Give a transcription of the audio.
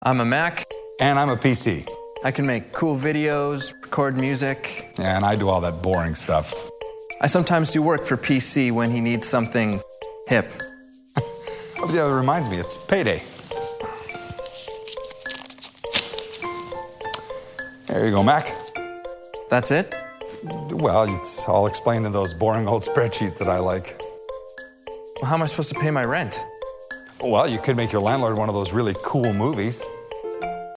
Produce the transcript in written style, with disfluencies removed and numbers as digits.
I'm a Mac. And I'm a PC. I can make cool videos, record music. Yeah, and I do all that boring stuff. I sometimes do work for PC when he needs something hip. Oh, yeah, that reminds me, it's payday. There you go, Mac. That's it? Well, it's all explained in those boring old spreadsheets that I like. Well, how am I supposed to pay my rent? Well, you could make your landlord one of those really cool movies.